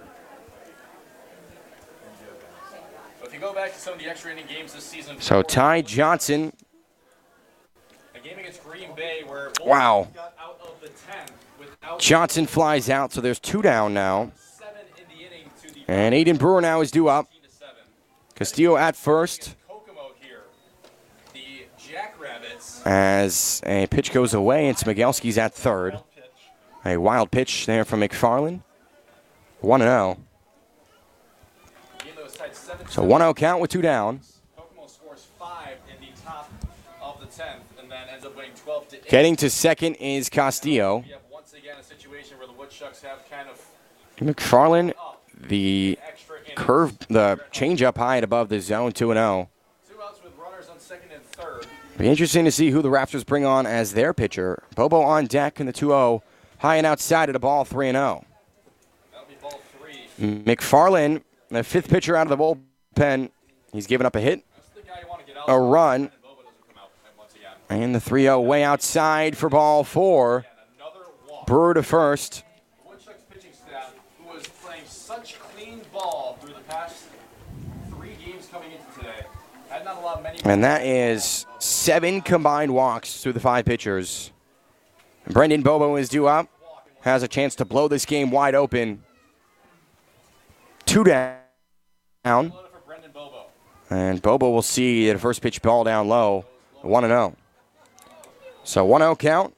So if you go back to some of the extra inning games this season. So Ty Johnson. A game against Green Bay where wow. got out of the tenth without Johnson flies out, so there's two down now. And Aiden Brewer now is due up. Castillo at first. As a pitch goes away, and Smigalski's at third. A wild pitch there from McFarland. one and oh. So one oh count with two down. Kokomo scores five in the top of the tenth and then ends up winning twelve to eight. Getting to second is Castillo. We have once again a situation where the Woodchucks have kind of McFarland, the curve, the changeup high and above the zone, two and oh. Two outs with runners on second and third. Be interesting to see who the Raptors bring on as their pitcher. Bobo on deck in the two oh, high and outside at a ball three and oh. That'll be ball three. McFarland, the fifth pitcher out of the bullpen, he's given up a hit, a run, and the three oh way outside for ball four. Brewer to first. The Woodchucks pitching staff, who was playing such clean ball through the past three games coming into today, had not allowed many. And that is seven combined walks through the five pitchers. Brendan Bobo is due up, has a chance to blow this game wide open. Two down. down. And Bobo will see the first pitch ball down low, one and oh. So one oh count.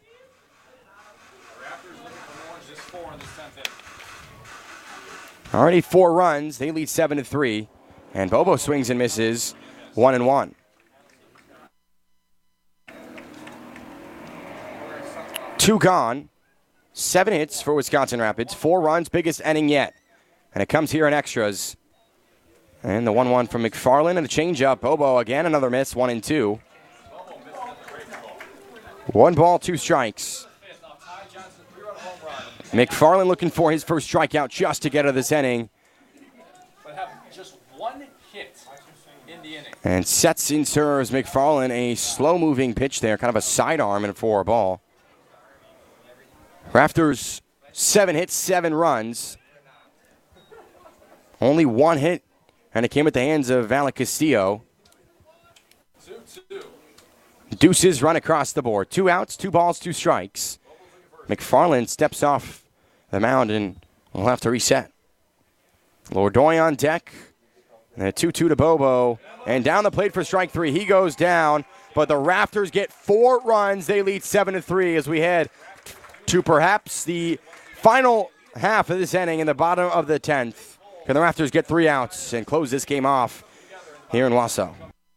Already four runs. They lead seven to three. And Bobo swings and misses one and one. Two gone. Seven hits for Wisconsin Rapids. Four runs, biggest inning yet. And it comes here in extras. And the one one from McFarland and a changeup. Bobo again, another miss, one and two. One ball, two strikes. McFarland looking for his first strikeout just to get out of this inning. But have just one hit in the inning. And sets in serves McFarland a slow-moving pitch there, kind of a sidearm and for a ball. Rafters, seven hits, seven runs. Only one hit, and it came at the hands of Alec Castillo. Deuces run across the board. Two outs, two balls, two strikes. McFarland steps off the mound and will have to reset. Lourdoy on deck. And a two two to Bobo. And down the plate for strike three. He goes down, but the Rafters get four runs. They lead seven to three as we head to perhaps the final half of this inning in the bottom of the tenth. Can the Rafters get three outs and close this game off here in Wausau?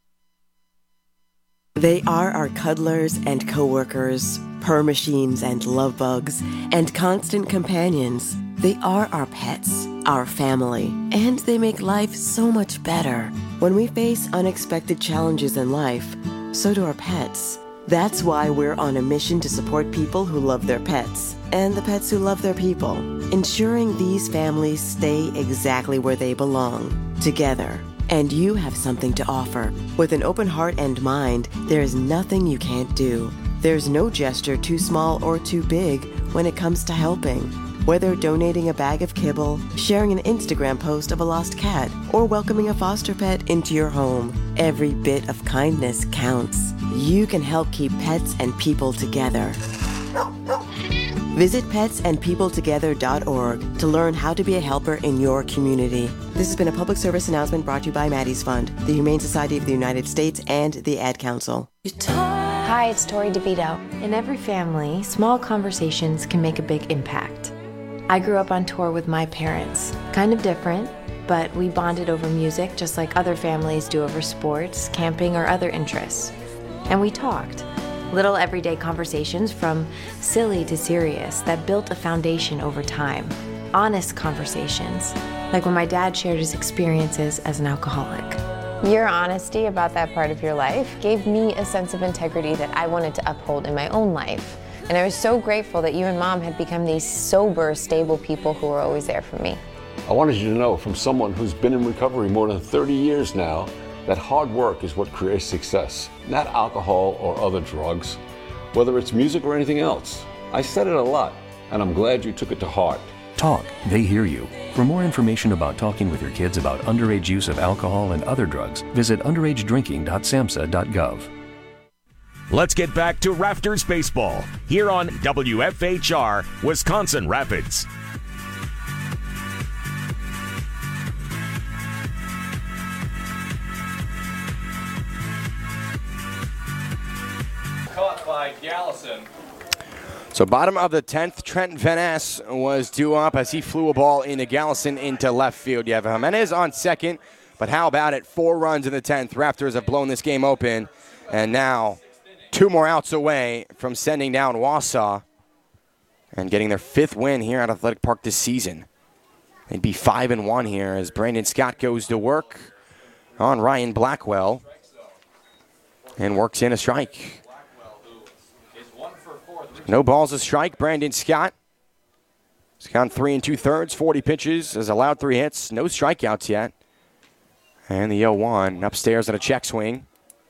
They are our cuddlers and coworkers, purr machines and love bugs, and constant companions. They are our pets, our family, and they make life so much better. When we face unexpected challenges in life, so do our pets. That's why we're on a mission to support people who love their pets and the pets who love their people, ensuring these families stay exactly where they belong, together. And you have something to offer. With an open heart and mind, there is nothing you can't do. There's no gesture too small or too big when it comes to helping. Whether donating a bag of kibble, sharing an Instagram post of a lost cat, or welcoming a foster pet into your home, every bit of kindness counts. You can help keep pets and people together. Visit pets and people together dot org to learn how to be a helper in your community. This has been a public service announcement brought to you by Maddie's Fund, the Humane Society of the United States, and the Ad Council. Hi, it's Tori DeVito. In every family, small conversations can make a big impact. I grew up on tour with my parents. Kind of different, but we bonded over music just like other families do over sports, camping, or other interests. And we talked. Little everyday conversations from silly to serious that built a foundation over time. Honest conversations, like when my dad shared his experiences as an alcoholic. Your honesty about that part of your life gave me a sense of integrity that I wanted to uphold in my own life. And I was so grateful that you and Mom had become these sober, stable people who were always there for me. I wanted you to know from someone who's been in recovery more than thirty years now that hard work is what creates success, not alcohol or other drugs, whether it's music or anything else. I said it a lot, and I'm glad you took it to heart. Talk, they hear you. For more information about talking with your kids about underage use of alcohol and other drugs, visit underage drinking dot samhsa dot gov. Let's get back to Rafters Baseball here on W F H R Wisconsin Rapids. Caught by Gallison. So bottom of the tenth, Trent Van Ness was due up as he flew a ball into Gallison into left field. You have Jimenez on second, but how about it? Four runs in the tenth. Rafters have blown this game open, and now two more outs away from sending down Wausau and getting their fifth win here at Athletic Park this season. They'd be five and one here as Brandon Scott goes to work on Ryan Blackwell and works in a strike. No balls a strike. Brandon Scott has gone three and two thirds, forty pitches, has allowed three hits, no strikeouts yet. And the oh one upstairs at a check swing.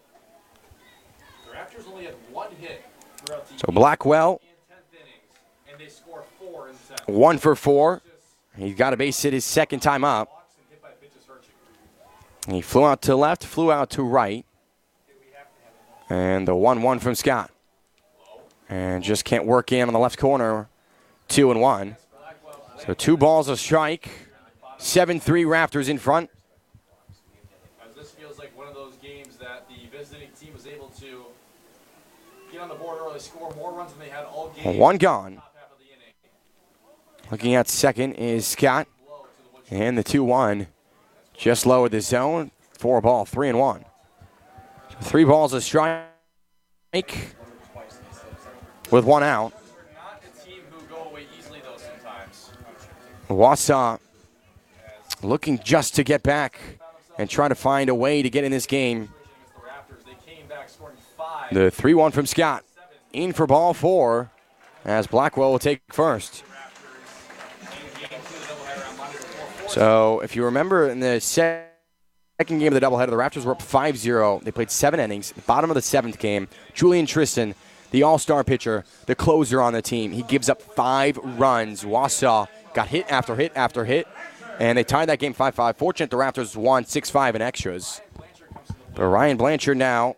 So Blackwell, one for four. He got a base hit his second time up. He flew out to left, flew out to right. And the one one from Scott. And just can't work in on the left corner, two and one. So two balls a strike, seven three Rafters in front. games that the visiting team was able to get on the board early, score more runs than they had all game. One gone. Looking at second is Scott. And the two one just lowered the zone. Four ball, three and one. So three balls a strike with one out. Wausau looking just to get back and try to find a way to get in this game. The three one from Scott. In for ball four as Blackwell will take first. So if you remember in the second game of the doubleheader, the Raptors were up five zero. They played seven innings. Bottom of the seventh game, Julian Tristan, the all-star pitcher, the closer on the team, he gives up five runs. Wausau got hit after hit after hit, and they tied that game five five. Fortunate the Raptors won six five in extras. But Ryan Blanchard now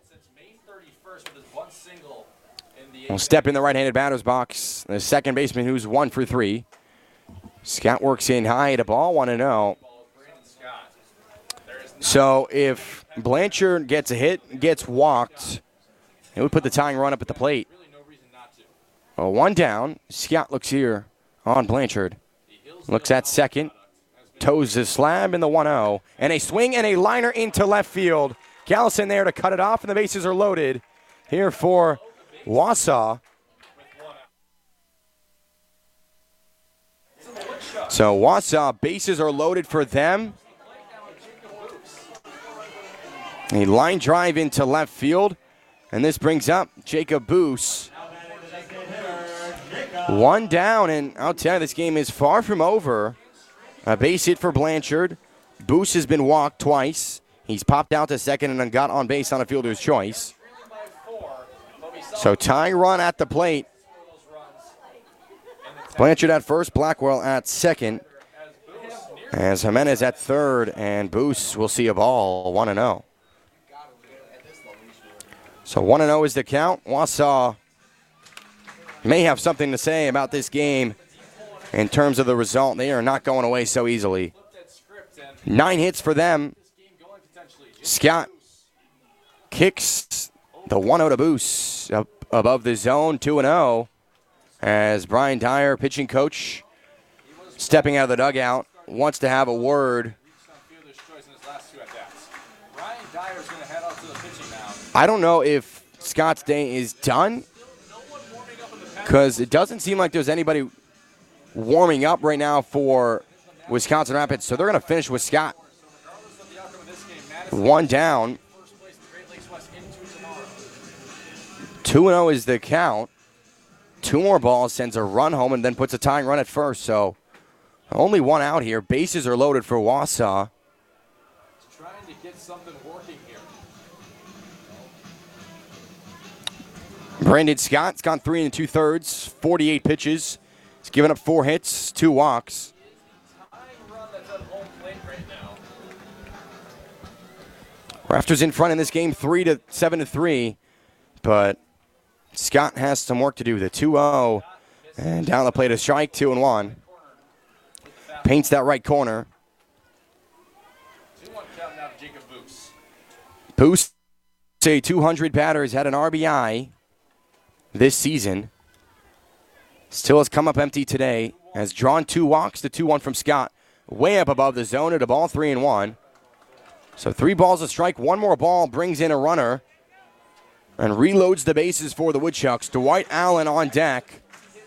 will step in the right-handed batter's box. The second baseman who's one for three. Scott works in high at a ball, one and oh. So if Blanchard gets a hit, gets walked, it would put the tying run up at the plate. Oh, one down. Scott looks here on Blanchard. Looks at second. Toes the slab in the one oh. And a swing and a liner into left field. Callison there to cut it off, and the bases are loaded here for Wausau. So Wausau, bases are loaded for them. A line drive into left field. And this brings up Jacob Boos. One down, and I'll tell you, this game is far from over. A base hit for Blanchard. Boos has been walked twice. He's popped out to second and then got on base on a fielder's choice. So tying run at the plate. Blanchard at first, Blackwell at second. As Jimenez at third, and Boos will see a ball, one and oh. So one and oh is the count. Wausau may have something to say about this game in terms of the result. They are not going away so easily. Nine hits for them. Scott kicks the one oh to Boos up above the zone, two and oh. As Brian Dyer, pitching coach, stepping out of the dugout, wants to have a word. I don't know if Scott's day is done, because it doesn't seem like there's anybody warming up right now for Wisconsin Rapids, so they're going to finish with Scott. One down. two and oh is the count. Two more balls, sends a run home, and then puts a tying run at first. So only one out here. Bases are loaded for Wausau. Trying to get something working here. Brandon Scott's gone three and two-thirds, forty-eight pitches. He's given up four hits, two walks. Raptors in front in this game, three to seven to three, but Scott has some work to do. The two oh, and down the plate a strike, two and one. Paints that right corner. Boos, a two hundred batter, has had an R B I this season. Still has come up empty today. Has drawn two walks, the two one from Scott. Way up above the zone at a ball, three and one. So three balls a strike, one more ball brings in a runner. And reloads the bases for the Woodchucks. Dwight Allen on deck.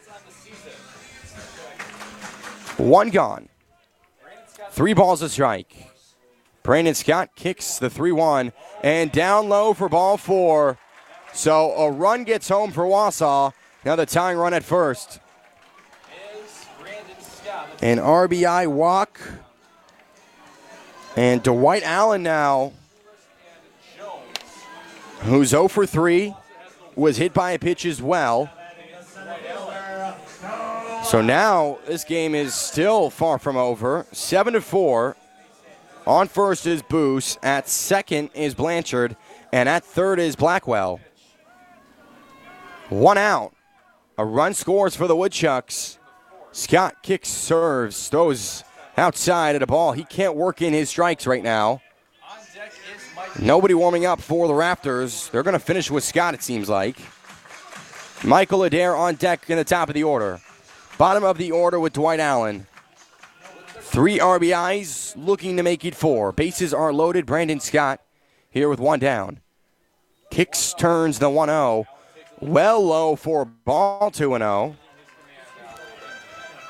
One gone. Three balls a strike. Brandon Scott kicks the three one. And down low for ball four. So a run gets home for Wausau. Now the tying run at first. An R B I walk. And Dwight Allen now, who's oh for three, was hit by a pitch as well. So now this game is still far from over. seven to four. On first is Boos. At second is Blanchard. And at third is Blackwell. One out. A run scores for the Woodchucks. Scott kicks, serves, throws outside at a ball. He can't work in his strikes right now. On deck is Mike Nobody warming up for the Raptors. They're going to finish with Scott, it seems like. Michael Adair on deck in the top of the order. Bottom of the order with Dwight Allen. Three R B Is, looking to make it four. Bases are loaded. Brandon Scott here with one down. Kicks, turns the one oh. Well low for ball two and oh.